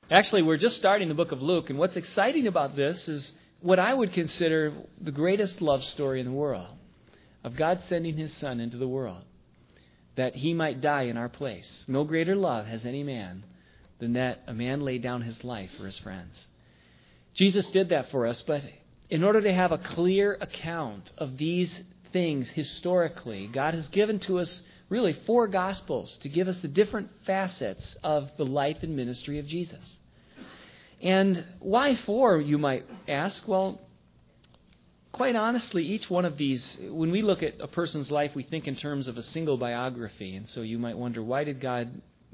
Actually, we're just starting the book of Luke, and what's exciting about this is what I would consider the greatest love story in the world, of God sending His Son into the world, that He might die in our place. No greater love has any man than that a man laid down his life for his friends. Jesus did that for us, but in order to have a clear account of these things historically, God has given to us really 4 Gospels to give us the different facets of the life and ministry of Jesus. And why 4, you might ask? Well, quite honestly, each one of these, when we look at a person's life, we think in terms of a single biography. And so you might wonder, why did God,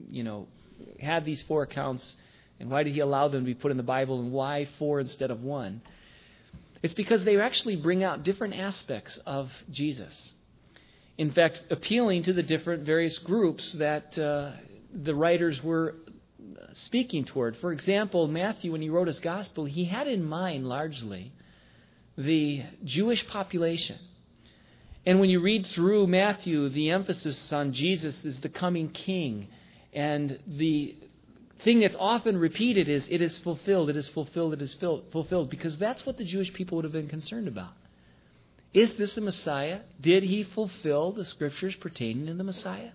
have these 4 accounts, and why did He allow them to be put in the Bible, and why 4 instead of 1? It's because they actually bring out different aspects of Jesus. In fact, appealing to the different various groups that the writers were speaking toward. For example, Matthew, when he wrote his gospel, he had in mind largely the Jewish population. And when you read through Matthew, the emphasis on Jesus is the coming king. And the thing that's often repeated is, it is fulfilled, it is fulfilled, it is fulfilled, because that's what the Jewish people would have been concerned about. Is this a Messiah? Did He fulfill the Scriptures pertaining to the Messiah?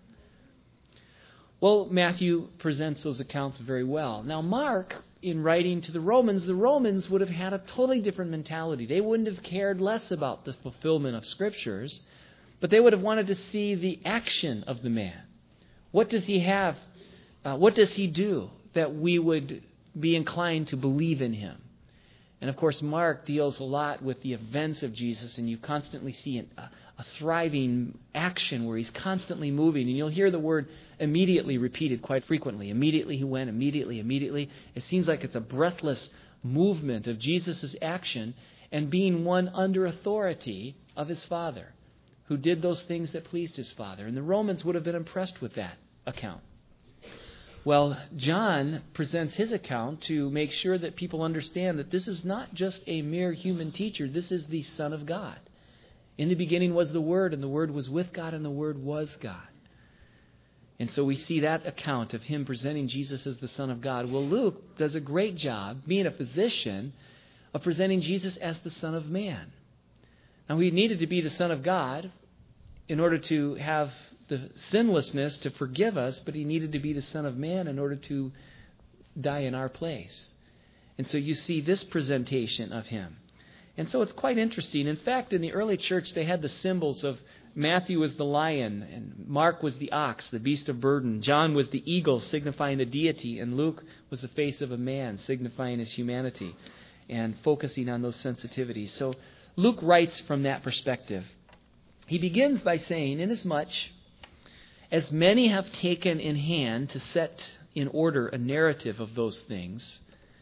Well, Matthew presents those accounts very well. Now, Mark, in writing to the Romans would have had a totally different mentality. They wouldn't have cared less about the fulfillment of Scriptures, but they would have wanted to see the action of the man. What does He have? What does He do that we would be inclined to believe in Him? And of course, Mark deals a lot with the events of Jesus, and you constantly see a thriving action where He's constantly moving. And you'll hear the word immediately repeated quite frequently. Immediately He went, immediately. It seems like it's a breathless movement of Jesus' action and being one under authority of His Father, who did those things that pleased His Father. And the Romans would have been impressed with that account. Well, John presents his account to make sure that people understand that this is not just a mere human teacher. This is the Son of God. In the beginning was the Word, and the Word was with God, and the Word was God. And so we see that account of Him presenting Jesus as the Son of God. Well, Luke does a great job, being a physician, of presenting Jesus as the Son of Man. Now, He needed to be the Son of God in order to have the sinlessness to forgive us, but He needed to be the Son of Man in order to die in our place. And so you see this presentation of Him. And so it's quite interesting. In fact, in the early church, they had the symbols of Matthew was the lion, and Mark was the ox, the beast of burden. John was the eagle, signifying the deity, and Luke was the face of a man, signifying his humanity, and focusing on those sensitivities. So Luke writes from that perspective. He begins by saying, inasmuch as many have taken in hand to set in order a narrative of those things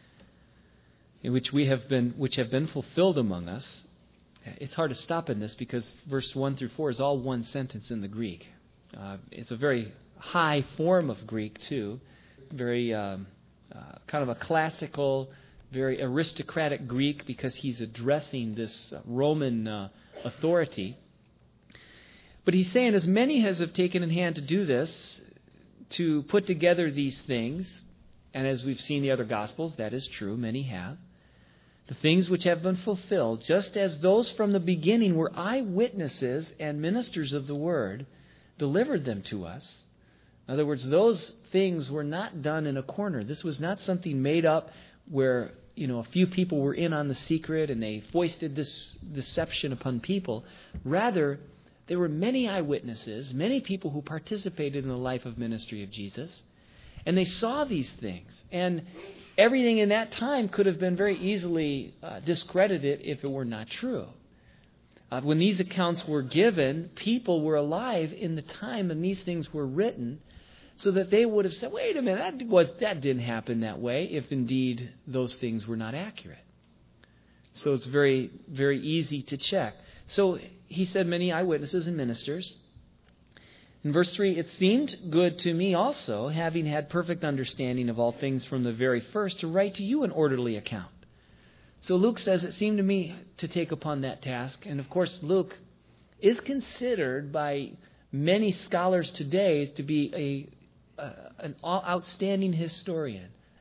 in which have been fulfilled among us. It's hard to stop in this because verse 1 through 4 is all one sentence in the Greek. It's a very high form of Greek too, very kind of a classical, very aristocratic Greek, because he's addressing this Roman authority. But he's saying, as many as have taken in hand to do this, to put together these things, and as we've seen the other Gospels, that is true, many have, the things which have been fulfilled, just as those from the beginning were eyewitnesses and ministers of the Word, delivered them to us. In other words, those things were not done in a corner. This was not something made up where, a few people were in on the secret and they foisted this deception upon people. Rather, there were many eyewitnesses, many people who participated in the life of ministry of Jesus, and they saw these things. And everything in that time could have been very easily discredited if it were not true. When these accounts were given, people were alive in the time when these things were written, so that they would have said, wait a minute, that didn't happen that way, if indeed those things were not accurate. So it's very, very easy to check. So he said many eyewitnesses and ministers. In verse 3, it seemed good to me also, having had perfect understanding of all things from the very first, to write to you an orderly account. So Luke says, it seemed to me to take upon that task. And of course, Luke is considered by many scholars today to be an outstanding historian,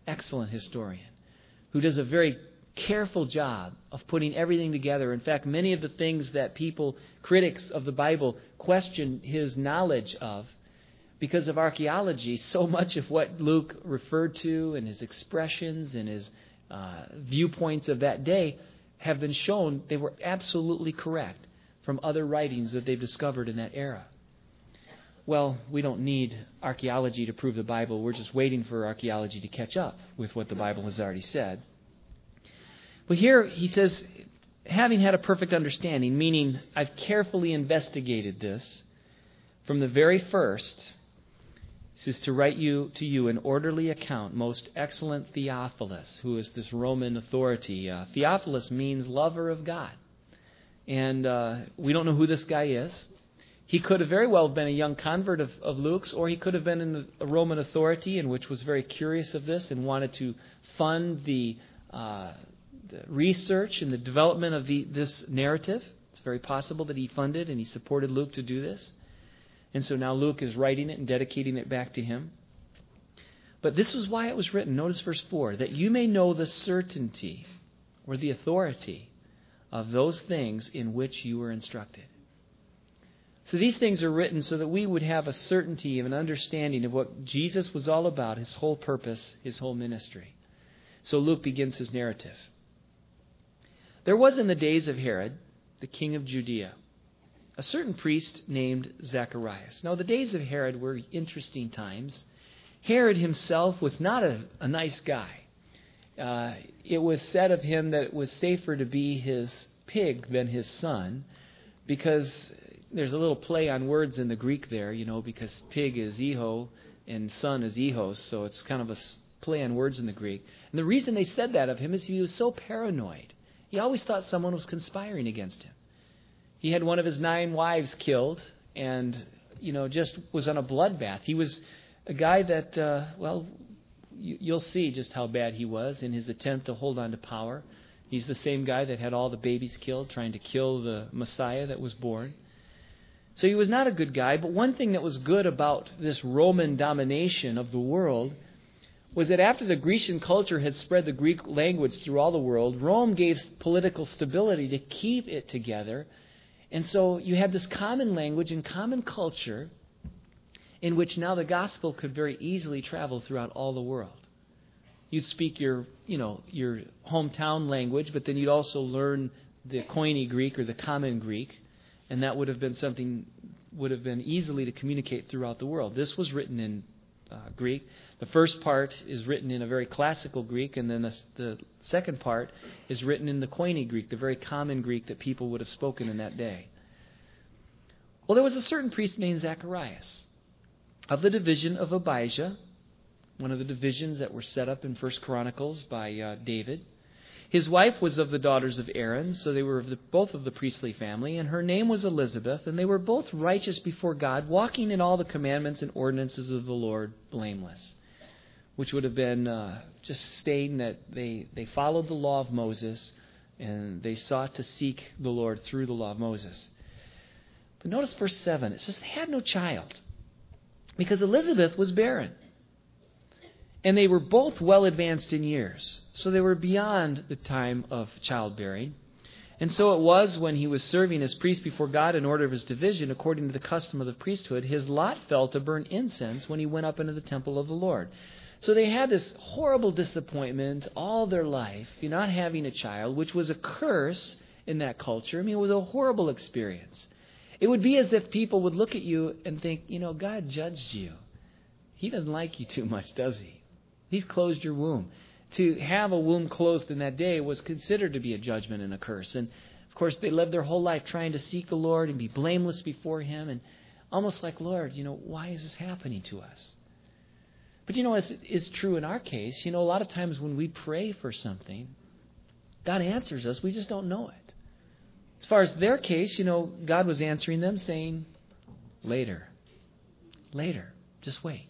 excellent historian who does a very careful job of putting everything together. In fact, many of the things that critics of the Bible, question his knowledge of because of archaeology, so much of what Luke referred to and his expressions and his viewpoints of that day have been shown they were absolutely correct from other writings that they've discovered in that era. Well, we don't need archaeology to prove the Bible. We're just waiting for archaeology to catch up with what the Bible has already said. But here he says, having had a perfect understanding, meaning I've carefully investigated this from the very first. He says, to write to you an orderly account, most excellent Theophilus, who is this Roman authority. Theophilus means lover of God. And we don't know who this guy is. He could have very well been a young convert of Luke's, or he could have been in a Roman authority and which was very curious of this and wanted to fund the research and the development of this narrative. It's very possible that he funded and he supported Luke to do this. And so now Luke is writing it and dedicating it back to him. But this was why it was written. Notice verse 4, that you may know the certainty or the authority of those things in which you were instructed. So these things are written so that we would have a certainty of an understanding of what Jesus was all about, his whole purpose, his whole ministry. So Luke begins his narrative. There was in the days of Herod, the king of Judea, a certain priest named Zacharias. Now the days of Herod were interesting times. Herod himself was not a nice guy. It was said of him that it was safer to be his pig than his son, because there's a little play on words in the Greek there, because pig is eho and son is ehos, so it's kind of a play on words in the Greek. And the reason they said that of him is he was so paranoid. He always thought someone was conspiring against him. He had one of his 9 wives killed and, just was on a bloodbath. He was a guy that, you'll see just how bad he was in his attempt to hold on to power. He's the same guy that had all the babies killed, trying to kill the Messiah that was born. So he was not a good guy, but one thing that was good about this Roman domination of the world was that after the Grecian culture had spread the Greek language through all the world, Rome gave political stability to keep it together. And so you had this common language and common culture in which now the gospel could very easily travel throughout all the world. You'd speak your hometown language, but then you'd also learn the Koine Greek or the common Greek. And that would have been easily to communicate throughout the world. This was written in Greek. The first part is written in a very classical Greek, and then the second part is written in the Koine Greek, the very common Greek that people would have spoken in that day. Well, there was a certain priest named Zacharias of the division of Abijah, one of the divisions that were set up in 1 Chronicles by David. His wife was of the daughters of Aaron, so they were both of the priestly family, and her name was Elizabeth, and they were both righteous before God, walking in all the commandments and ordinances of the Lord blameless, which would have been just stating that they followed the law of Moses, and they sought to seek the Lord through the law of Moses. But notice verse 7, it says they had no child, because Elizabeth was barren. And they were both well advanced in years, so they were beyond the time of childbearing. And so it was when he was serving as priest before God in order of his division, according to the custom of the priesthood, his lot fell to burn incense when he went up into the temple of the Lord. So they had this horrible disappointment all their life, not having a child, which was a curse in that culture. It was a horrible experience. It would be as if people would look at you and think, God judged you. He doesn't like you too much, does he? He's closed your womb. To have a womb closed in that day was considered to be a judgment and a curse. And, of course, they lived their whole life trying to seek the Lord and be blameless before Him. And almost like, Lord, why is this happening to us? But, as is true in our case, a lot of times when we pray for something, God answers us. We just don't know it. As far as their case, God was answering them saying, later, just wait.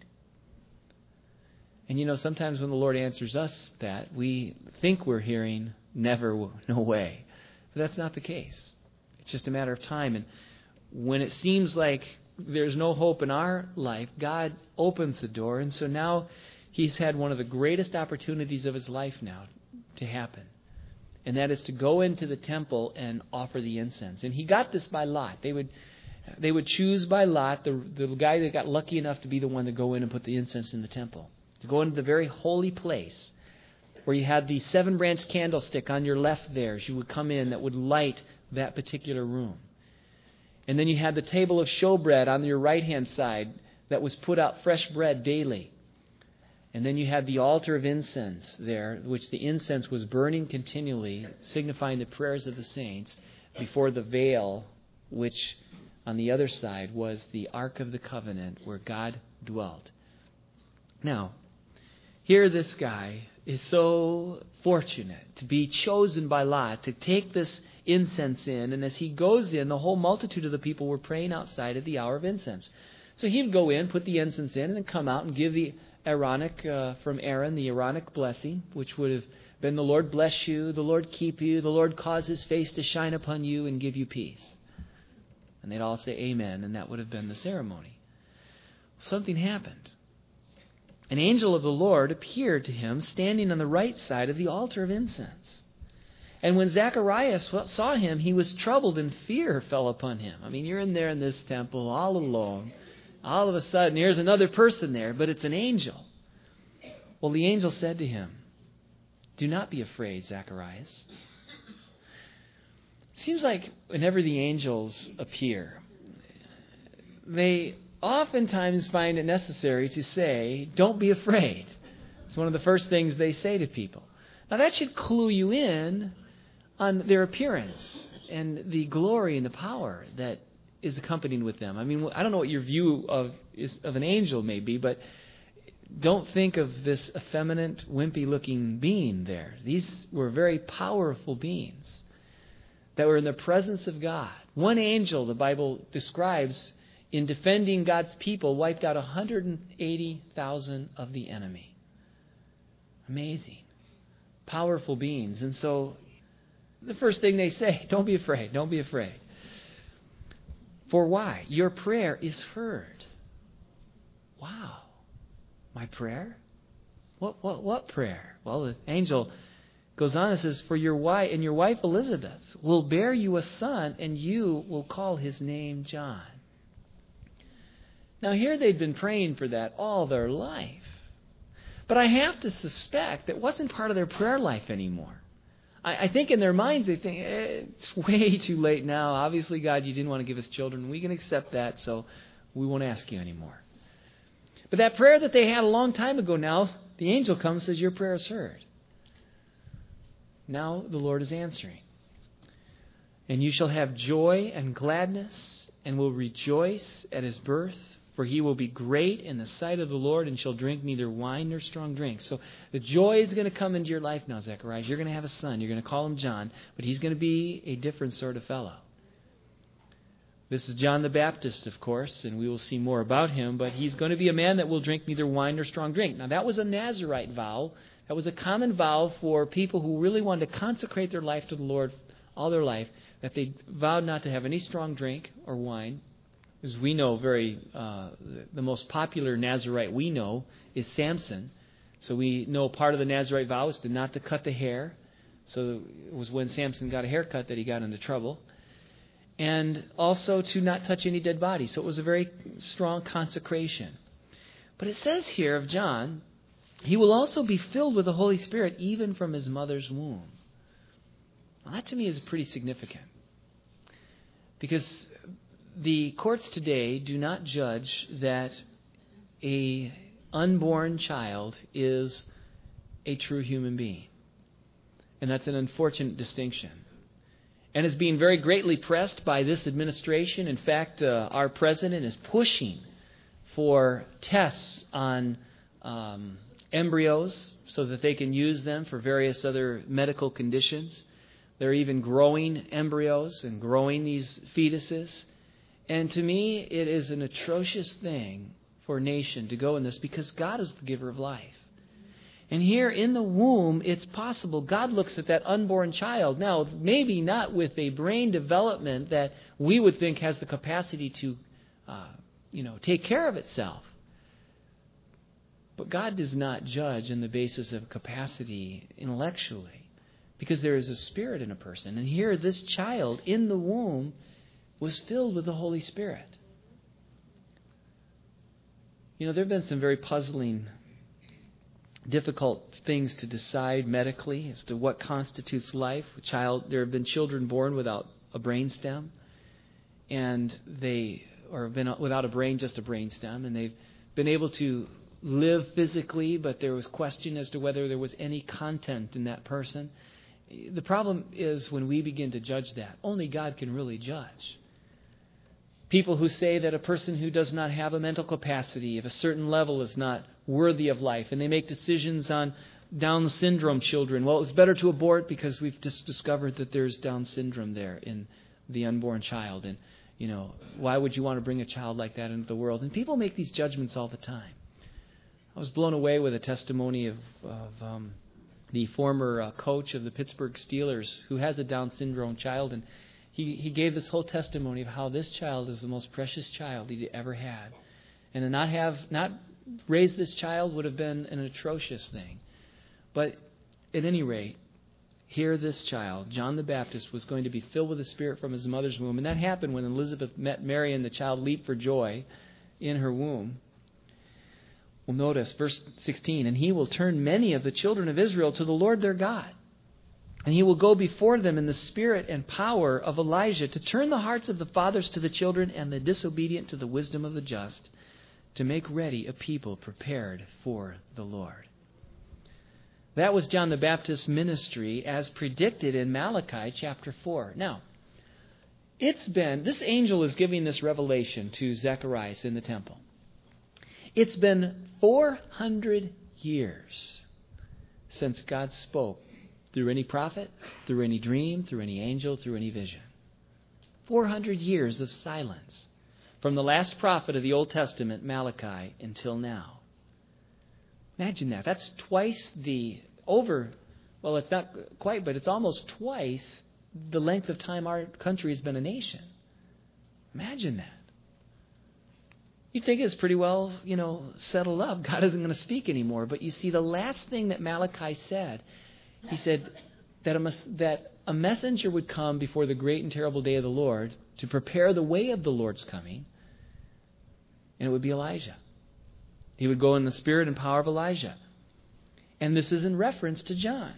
And sometimes when the Lord answers us that, we think we're hearing, never, no way. But that's not the case. It's just a matter of time. And when it seems like there's no hope in our life, God opens the door. And so now he's had one of the greatest opportunities of his life now to happen. And that is to go into the temple and offer the incense. And he got this by lot. They would choose by lot the guy that got lucky enough to be the one to go in and put the incense in the temple. To go into the very holy place where you had the 7-branch candlestick on your left there as you would come in that would light that particular room. And then you had the table of showbread on your right-hand side that was put out fresh bread daily. And then you had the altar of incense there, which the incense was burning continually, signifying the prayers of the saints, before the veil, which on the other side was the Ark of the Covenant where God dwelt. Now, here this guy is so fortunate to be chosen by lot to take this incense in. And as he goes in, the whole multitude of the people were praying outside at the hour of incense. So he would go in, put the incense in, and then come out and give the Aaronic, from Aaron, the Aaronic blessing, which would have been, the Lord bless you, the Lord keep you, the Lord cause his face to shine upon you and give you peace. And they'd all say amen, and that would have been the ceremony. Something happened. An angel of the Lord appeared to him standing on the right side of the altar of incense. And when Zacharias saw him, he was troubled, and fear fell upon him. I mean, you're in there in this temple all alone. All of a sudden, here's another person there, but it's an angel. Well, the angel said to him, "Do not be afraid, Zacharias." It seems like whenever the angels appear, they oftentimes find it necessary to say, "Don't be afraid." It's one of the first things they say to people. Now, that should clue you in on their appearance and the glory and the power that is accompanied with them. I mean, I don't know what your view of an angel may be, but don't think of this effeminate, wimpy-looking being there. These were very powerful beings that were in the presence of God. One angel, the Bible describes, in defending God's people, wiped out 180,000 of the enemy. Amazing. Powerful beings. And so the first thing they say, don't be afraid, don't be afraid. For why? Your prayer is heard. Wow. My prayer? What prayer? Well, the angel goes on and says, "For your wife Elizabeth will bear you a son, and you will call his name John." Now here they'd been praying for that all their life. But I have to suspect that wasn't part of their prayer life anymore. I think in their minds they think, it's way too late now. Obviously, God, you didn't want to give us children. We can accept that, so we won't ask you anymore. But that prayer that they had a long time ago now, the angel comes and says, your prayer is heard. Now the Lord is answering. And you shall have joy and gladness, and will rejoice at his birth. For he will be great in the sight of the Lord, and shall drink neither wine nor strong drink. So the joy is going to come into your life now, Zechariah. You're going to have a son. You're going to call him John. But he's going to be a different sort of fellow. This is John the Baptist, of course, and we will see more about him. But he's going to be a man that will drink neither wine nor strong drink. Now that was a Nazirite vow. That was a common vow for people who really wanted to consecrate their life to the Lord all their life, that they vowed not to have any strong drink or wine. As we know, the most popular Nazirite we know is Samson. So we know part of the Nazirite vow is not to cut the hair. So it was when Samson got a haircut that he got into trouble. And also to not touch any dead body. So it was a very strong consecration. But it says here of John, he will also be filled with the Holy Spirit even from his mother's womb. Well, that to me is pretty significant. Because the courts today do not judge that an unborn child is a true human being. And that's an unfortunate distinction. And is being very greatly pressed by this administration. In fact, our president is pushing for tests on embryos so that they can use them for various other medical conditions. They're even growing embryos and growing these fetuses. And to me, it is an atrocious thing for a nation to go in this, because God is the giver of life. And here in the womb, it's possible. God looks at that unborn child. Now, maybe not with a brain development that we would think has the capacity to, take care of itself. But God does not judge on the basis of capacity intellectually, because there is a spirit in a person. And here, this child in the womb was filled with the Holy Spirit. You know, there have been some very puzzling, difficult things to decide medically as to what constitutes life. There have been children born without a brainstem, or been without a brain, just a brainstem, and they've been able to live physically, but there was question as to whether there was any content in that person. The problem is when we begin to judge that, only God can really judge. People who say that a person who does not have a mental capacity of a certain level is not worthy of life, and they make decisions on Down syndrome children. Well, it's better to abort because we've just discovered that there's Down syndrome there in the unborn child, and why would you want to bring a child like that into the world? And people make these judgments all the time. I was blown away with a testimony of the former coach of the Pittsburgh Steelers who has a Down syndrome child, and he gave this whole testimony of how this child is the most precious child he'd ever had. And to not raise this child would have been an atrocious thing. But at any rate, here this child, John the Baptist, was going to be filled with the Spirit from his mother's womb. And that happened when Elizabeth met Mary and the child leaped for joy in her womb. Well, notice verse 16, and he will turn many of the children of Israel to the Lord their God. And he will go before them in the spirit and power of Elijah to turn the hearts of the fathers to the children and the disobedient to the wisdom of the just, to make ready a people prepared for the Lord. That was John the Baptist's ministry as predicted in Malachi chapter 4. Now, this angel is giving this revelation to Zacharias in the temple. It's been 400 years since God spoke through any prophet, through any dream, through any angel, through any vision. 400 years of silence from the last prophet of the Old Testament, Malachi, until now. Imagine that. That's twice it's not quite, but it's almost twice the length of time our country has been a nation. Imagine that. You'd think it's pretty well, settled up. God isn't going to speak anymore. But you see, the last thing that Malachi said, he said that a messenger would come before the great and terrible day of the Lord to prepare the way of the Lord's coming, and it would be Elijah. He would go in the spirit and power of Elijah. And this is in reference to John.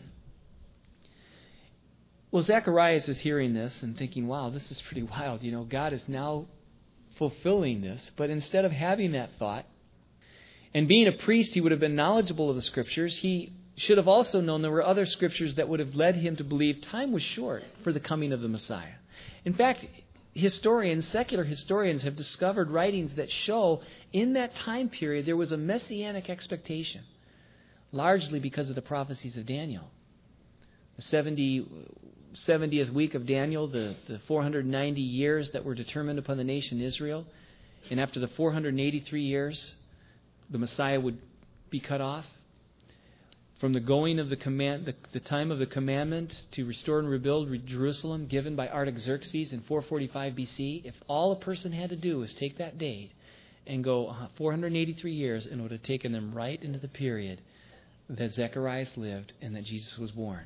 Well, Zacharias is hearing this and thinking, wow, this is pretty wild. God is now fulfilling this. But instead of having that thought, and being a priest, he would have been knowledgeable of the Scriptures. He should have also known there were other Scriptures that would have led him to believe time was short for the coming of the Messiah. In fact, secular historians have discovered writings that show in that time period there was a messianic expectation, largely because of the prophecies of Daniel. The 70th week of Daniel, the 490 years that were determined upon the nation Israel. And after the 483 years, the Messiah would be cut off. From the going of the time of the commandment to restore and rebuild Jerusalem given by Artaxerxes in 445 BC, if all a person had to do was take that date and go 483 years, and it would have taken them right into the period that Zacharias lived and that Jesus was born.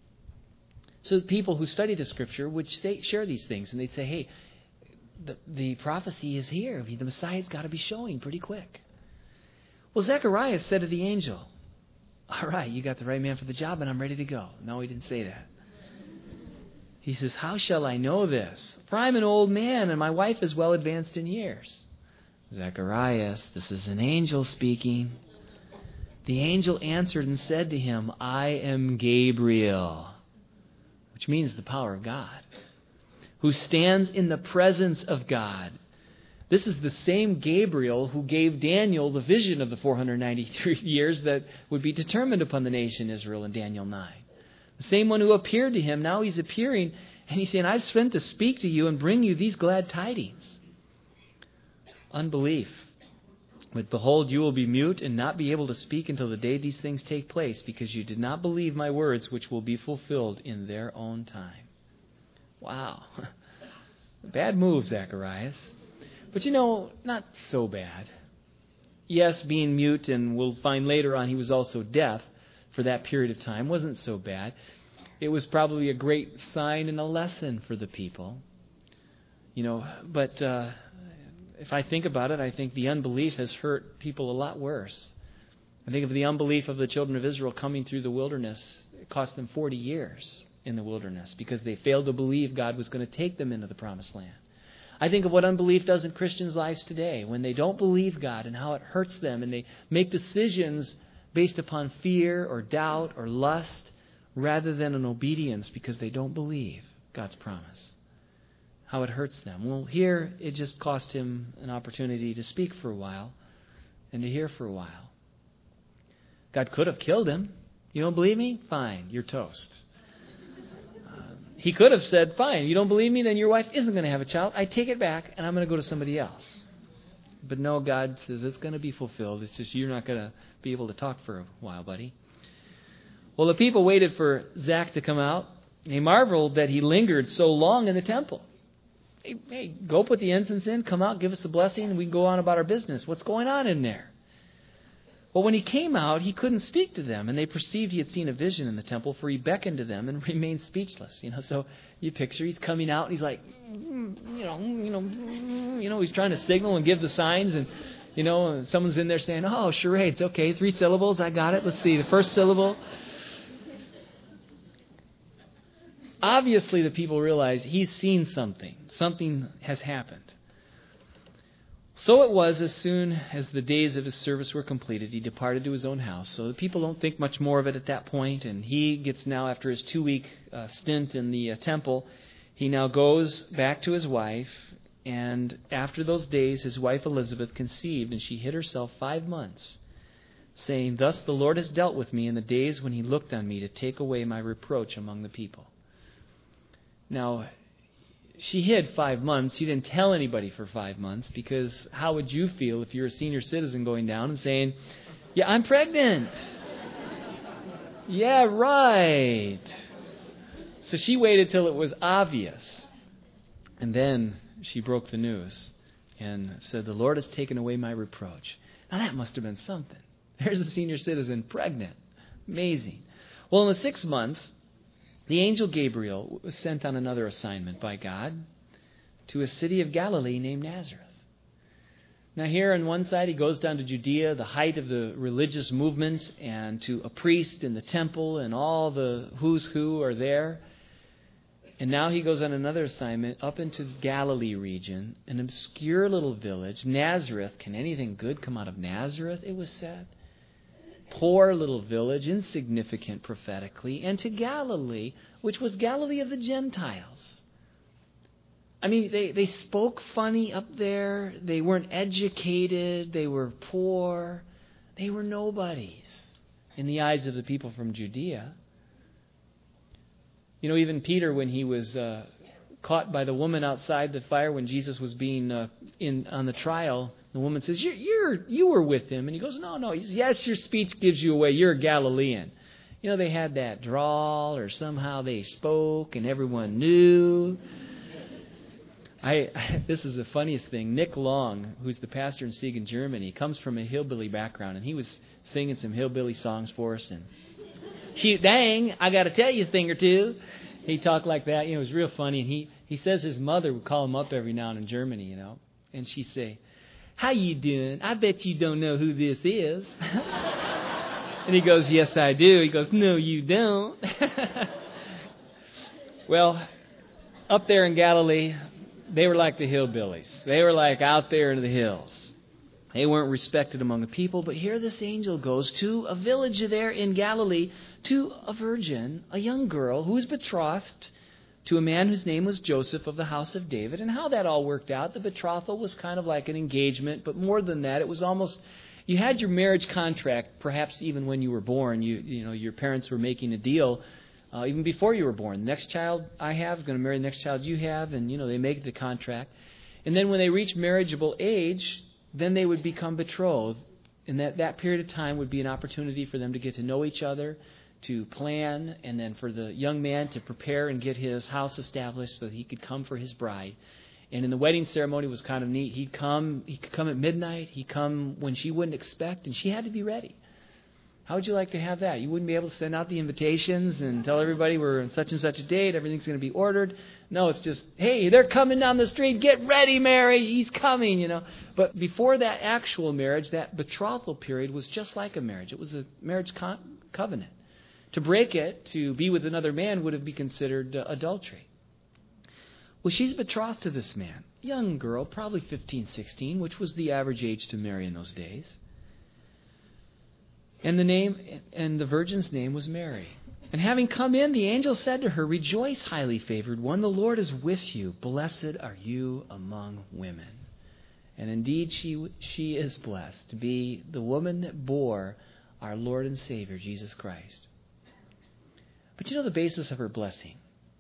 So people who study the Scripture would share these things, and they'd say, hey, the prophecy is here. The Messiah's got to be showing pretty quick. Well, Zacharias said to the angel, all right, you got the right man for the job, and I'm ready to go. No, he didn't say that. He says, how shall I know this? For I'm an old man, and my wife is well advanced in years. Zacharias, this is an angel speaking. The angel answered and said to him, I am Gabriel, which means the power of God, who stands in the presence of God. This is the same Gabriel who gave Daniel the vision of the 493 years that would be determined upon the nation Israel in Daniel 9. The same one who appeared to him, now he's appearing, and he's saying, I've sent to speak to you and bring you these glad tidings. Unbelief. But behold, you will be mute and not be able to speak until the day these things take place, because you did not believe my words, which will be fulfilled in their own time. Wow. Bad move, Zacharias. But not so bad. yes, being mute, and we'll find later on he was also deaf for that period of time, wasn't so bad. It was probably a great sign and a lesson for the people. But if I think about it, I think the unbelief has hurt people a lot worse. I think of the unbelief of the children of Israel coming through the wilderness. It cost them 40 years in the wilderness because they failed to believe God was going to take them into the promised land. I think of what unbelief does in Christians' lives today when they don't believe God and how it hurts them, and they make decisions based upon fear or doubt or lust rather than an obedience because they don't believe God's promise. How it hurts them. Well, here it just cost him an opportunity to speak for a while and to hear for a while. God could have killed him. You don't believe me? Fine, you're toast. He could have said, fine, you don't believe me, then your wife isn't going to have a child. I take it back and I'm going to go to somebody else. But no, God says it's going to be fulfilled. It's just you're not going to be able to talk for a while, buddy. Well, the people waited for Zach to come out. They marveled that he lingered so long in the temple. Hey, go put the incense in, come out, give us a blessing, and we can go on about our business. What's going on in there? Well, when he came out, he couldn't speak to them, and they perceived he had seen a vision in the temple, for he beckoned to them and remained speechless. So you picture he's coming out, and he's like, he's trying to signal and give the signs, and someone's in there saying, oh, charades, okay, 3 syllables, I got it. Let's see, the first syllable. Obviously, the people realize he's seen something. Something has happened. So it was, as soon as the days of his service were completed, he departed to his own house. So the people don't think much more of it at that point, and he gets now, after his 2-week stint in the temple, he now goes back to his wife, and after those days, his wife Elizabeth conceived, and she hid herself 5 months, saying, thus the Lord has dealt with me in the days when he looked on me to take away my reproach among the people. Now, she hid 5 months. She didn't tell anybody for 5 months, because how would you feel if you're a senior citizen going down and saying, yeah, I'm pregnant. Yeah, right. So she waited till it was obvious. And then she broke the news and said, the Lord has taken away my reproach. Now that must have been something. There's a senior citizen pregnant. Amazing. Well, in the 6th month, the angel Gabriel was sent on another assignment by God to a city of Galilee named Nazareth. Now here on one side he goes down to Judea, the height of the religious movement, and to a priest in the temple, and all the who's who are there. And now he goes on another assignment up into the Galilee region, an obscure little village, Nazareth. Can anything good come out of Nazareth, it was said? Poor little village, insignificant prophetically, and to Galilee, which was Galilee of the Gentiles. I mean, they spoke funny up there. They weren't educated. They were poor. They were nobodies in the eyes of the people from Judea. Even Peter, when he was caught by the woman outside the fire when Jesus was being on the trial, the woman says, you were with him. And he goes, no. He says, yes, your speech gives you away. You're a Galilean. They had that drawl, or somehow they spoke and everyone knew. This is the funniest thing. Nick Long, who's the pastor in Siegen, Germany, comes from a hillbilly background, and he was singing some hillbilly songs for us. And shoot, dang, I got to tell you a thing or two. He talked like that. It was real funny. And he says his mother would call him up every now and then in Germany, and she'd say, how you doing? I bet you don't know who this is. And he goes, yes, I do. He goes, no, you don't. Well, up there in Galilee, they were like the hillbillies. They were like out there in the hills. They weren't respected among the people. But here this angel goes to a village there in Galilee, to a virgin, a young girl who was betrothed to a man whose name was Joseph of the house of David. And how that all worked out, the betrothal was kind of like an engagement, but more than that, it was almost, you had your marriage contract, perhaps even when you were born. Your parents were making a deal even before you were born. The next child I have is going to marry the next child you have, and they make the contract. And then when they reach marriageable age, then they would become betrothed. And that period of time would be an opportunity for them to get to know each other, to plan, and then for the young man to prepare and get his house established so that he could come for his bride. And in the wedding ceremony it was kind of neat. He could come at midnight. He'd come when she wouldn't expect, and she had to be ready. How would you like to have that? You wouldn't be able to send out the invitations and tell everybody we're on such and such a date, everything's going to be ordered. No, it's just, hey, they're coming down the street. Get ready, Mary. He's coming, But before that actual marriage, that betrothal period was just like a marriage. It was a marriage covenant. To break it, to be with another man, would have been considered adultery. Well, she's betrothed to this man. Young girl, probably 15, 16, which was the average age to marry in those days. And the virgin's name was Mary. And having come in, the angel said to her, "Rejoice, highly favored one, the Lord is with you. Blessed are you among women." And indeed, she is blessed to be the woman that bore our Lord and Savior, Jesus Christ. But the basis of her blessing?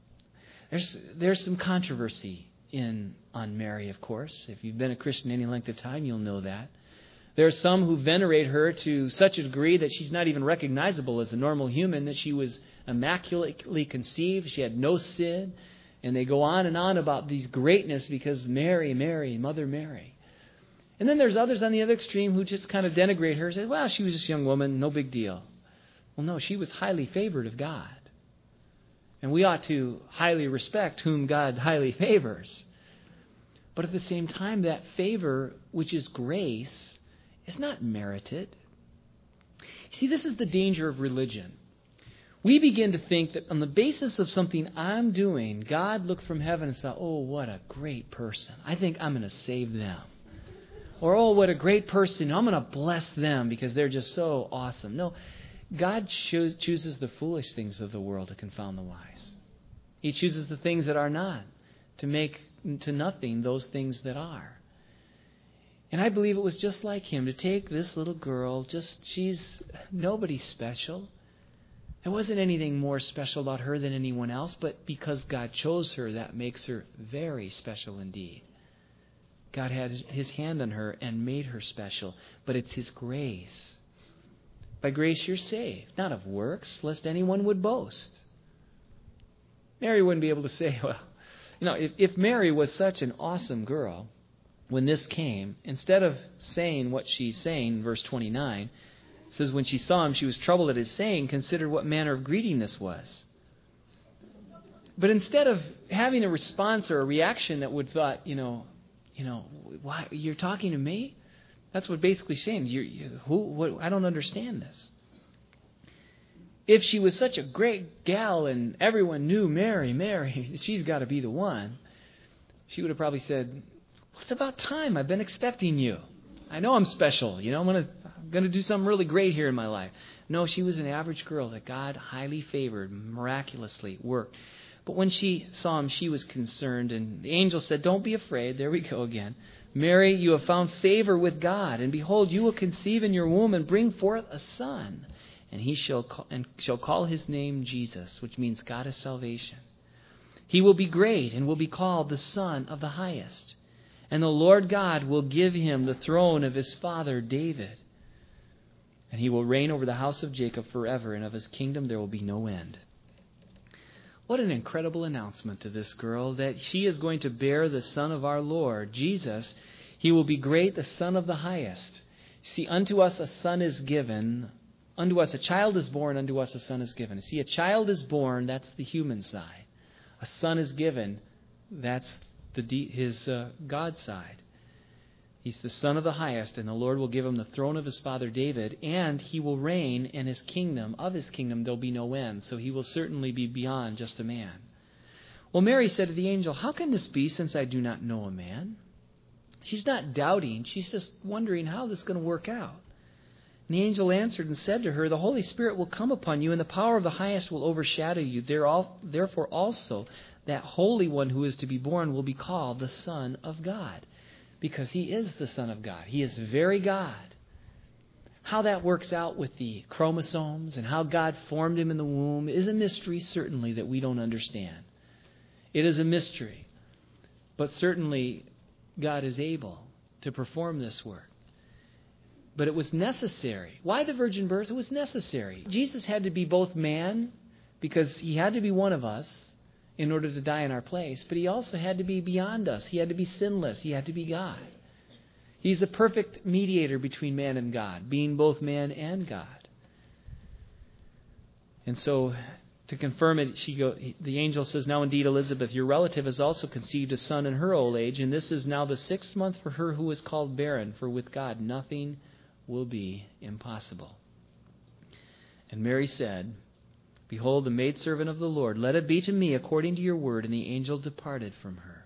There's some controversy on Mary, of course. If you've been a Christian any length of time, you'll know that. There are some who venerate her to such a degree that she's not even recognizable as a normal human, that she was immaculately conceived, she had no sin, and they go on and on about these greatness because Mary, Mother Mary. And then there's others on the other extreme who just kind of denigrate her and say, well, she was just a young woman, no big deal. Well, no, she was highly favored of God. And we ought to highly respect whom God highly favors. But at the same time, that favor, which is grace, is not merited. See, this is the danger of religion. We begin to think that on the basis of something I'm doing, God looked from heaven and saw, oh, what a great person. I think I'm going to save them. Or, oh, what a great person. I'm going to bless them because they're just so awesome. No, God chooses the foolish things of the world to confound the wise. He chooses the things that are not to make to nothing those things that are. And I believe it was just like him to take this little girl, she's nobody special. There wasn't anything more special about her than anyone else, but because God chose her, that makes her very special indeed. God had his hand on her and made her special, but it's his grace. By grace you're saved, not of works, lest anyone would boast. Mary wouldn't be able to say, well, if Mary was such an awesome girl, when this came, instead of saying what she's saying, verse 29, it says, when she saw him, she was troubled at his saying, considered what manner of greeting this was. But instead of having a response or a reaction that would thought, why, you're talking to me? That's what basically saying. I don't understand this. If she was such a great gal and everyone knew Mary, she's got to be the one, she would have probably said, well, it's about time. I've been expecting you. I know I'm special. I'm going to do something really great here in my life. No, she was an average girl that God highly favored, miraculously worked. But when she saw him, she was concerned. And the angel said, don't be afraid. There we go again. Mary, you have found favor with God. And behold, you will conceive in your womb and bring forth a son. And he shall call his name Jesus, which means God is salvation. He will be great and will be called the Son of the Highest. And the Lord God will give him the throne of his father David. And he will reign over the house of Jacob forever, and of his kingdom there will be no end. What an incredible announcement to this girl that she is going to bear the Son of our Lord, Jesus. He will be great, the Son of the Highest. See, unto us a son is given. Unto us a child is born, unto us a son is given. See, a child is born, that's the human side. A son is given, that's his God side. He's the Son of the Highest, and the Lord will give him the throne of his father David, and he will reign in his kingdom. Of his kingdom there'll be no end, so he will certainly be beyond just a man. Well, Mary said to the angel, how can this be since I do not know a man? She's not doubting, she's just wondering how this is going to work out. And the angel answered and said to her, the Holy Spirit will come upon you, and the power of the Highest will overshadow you. Therefore also that Holy One who is to be born will be called the Son of God, because he is the Son of God. He is very God. How that works out with the chromosomes and how God formed him in the womb is a mystery, certainly, that we don't understand. It is a mystery. But certainly God is able to perform this work. But it was necessary. Why the virgin birth? It was necessary. Jesus had to be both man, because he had to be one of us, in order to die in our place, but he also had to be beyond us. He had to be sinless. He had to be God. He's the perfect mediator between man and God, being both man and God. And so, to confirm it, the angel says, "Now indeed, Elizabeth, your relative has also conceived a son in her old age, and this is now the 6th month for her who is called barren, for with God nothing will be impossible." And Mary said, "Behold, the maidservant of the Lord, let it be to me according to your word." And the angel departed from her.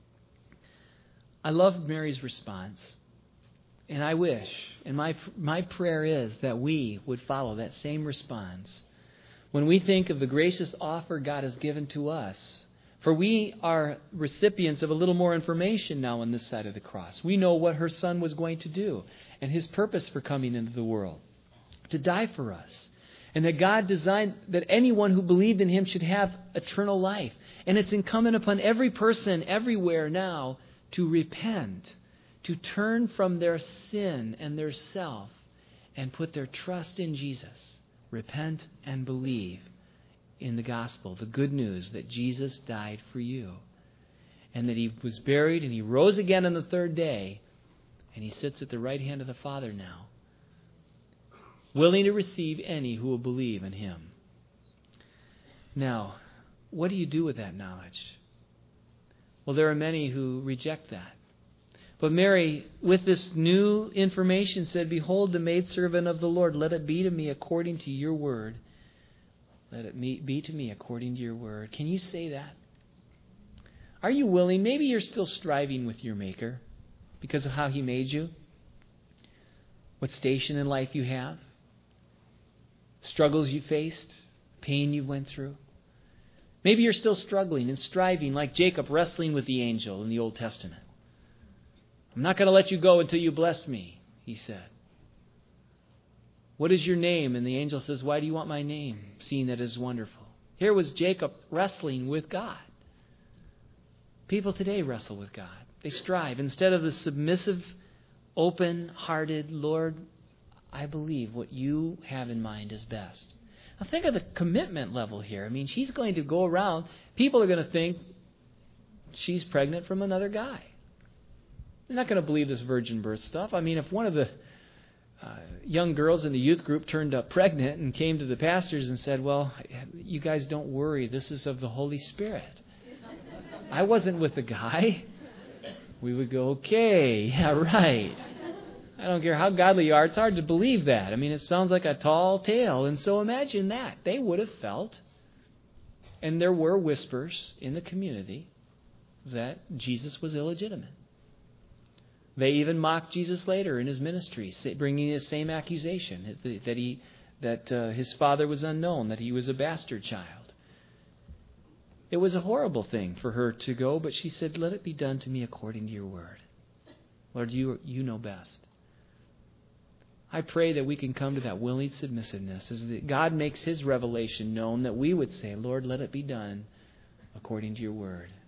I love Mary's response. And I wish, and my prayer is that we would follow that same response when we think of the gracious offer God has given to us. For we are recipients of a little more information now on this side of the cross. We know what her son was going to do and his purpose for coming into the world, to die for us. And that God designed that anyone who believed in him should have eternal life. And it's incumbent upon every person everywhere now to repent, to turn from their sin and their self and put their trust in Jesus. Repent and believe in the gospel, the good news that Jesus died for you. And that he was buried and he rose again on the 3rd day. And he sits at the right hand of the Father now, willing to receive any who will believe in him. Now, what do you do with that knowledge? Well, there are many who reject that. But Mary, with this new information, said, "Behold, the maidservant of the Lord, let it be to me according to your word." Let it be to me according to your word. Can you say that? Are you willing? Maybe you're still striving with your Maker because of how he made you. What station in life you have. Struggles you faced, pain you went through. Maybe you're still struggling and striving like Jacob wrestling with the angel in the Old Testament. "I'm not going to let you go until you bless me," he said. "What is your name?" And the angel says, "Why do you want my name, seeing that it is wonderful?" Here was Jacob wrestling with God. People today wrestle with God. They strive. Instead of the submissive, open-hearted, "Lord, I believe what you have in mind is best." Now think of the commitment level here. I mean, she's going to go around. People are going to think she's pregnant from another guy. They're not going to believe this virgin birth stuff. I mean, if one of the young girls in the youth group turned up pregnant and came to the pastors and said, "Well, you guys don't worry. This is of the Holy Spirit. I wasn't with the guy." We would go, "Okay, yeah, right. I don't care how godly you are. It's hard to believe that. I mean, it sounds like a tall tale." And so imagine that. They would have felt, and there were whispers in the community, that Jesus was illegitimate. They even mocked Jesus later in his ministry, bringing the same accusation, that his father was unknown, that he was a bastard child. It was a horrible thing for her to go, but she said, "Let it be done to me according to your word." Lord, you know best. I pray that we can come to that willing submissiveness as God makes his revelation known, that we would say, "Lord, let it be done according to your word."